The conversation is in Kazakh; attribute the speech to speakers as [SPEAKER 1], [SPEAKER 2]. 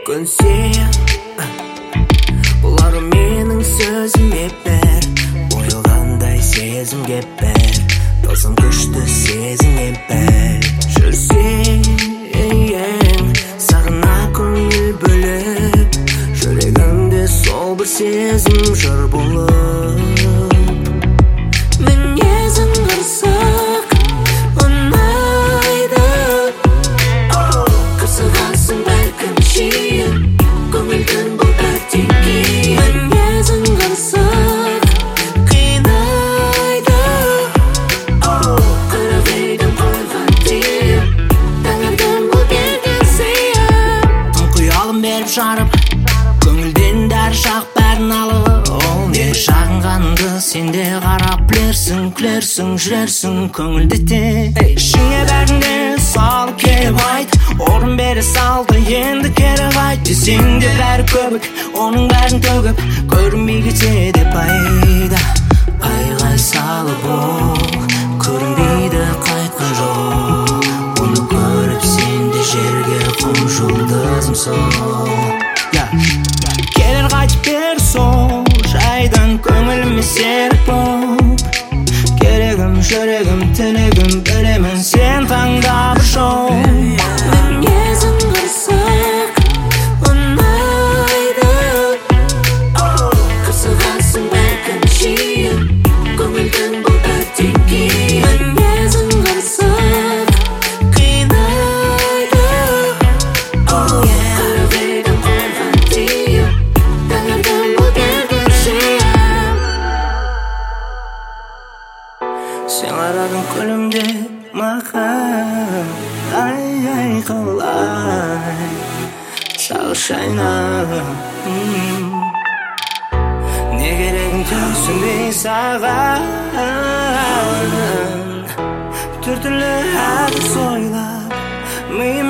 [SPEAKER 1] Мүмкін бұлар менің сөзіме бер ойылғандай сезімге бер тылсым күшті сезімге бер жүрсең сағына көңіл бөліп жүрегімде сол бір сезім жыр болып мінезің қырсық ұнайды қырсығансың бәлкім жиі көңілдің бұл тәттеке мінезің қырсық қинайды қырғидың қойған тиіп таңертең бұл берген сыйып тұңқиялым беріп жарып көңілден дәрі шақ бәрін алып ол не шағынғанды сен де қарап білерсің күлерсің жүрерсің көңілді де ішіңе бәрінде салып келіп айт орын бере салды енді кері қайт десең де бәрі көбік оның бәрін төгіп көрінбей кетеді пайда айғай салып ол көрінбейді қайтқан жол оны көріп сен де жерге құм жұлдызым сол келер қайтып бер сол жайдан көңіліме серік боп керегім жүрегім тілегім білемін сен таңдап жол мінезің қырсық ұнайды қырсығансың бәлкім жиі көңілдің бұл тәттеке мінезің қырсық қинайды қырғидың қойған тиіп таңертең бұл берген сыйып сен қарадың күлімдеп маған ай қалай шағы шайнап не керегін түсінбей саған түрлі әдіс ойлап миыма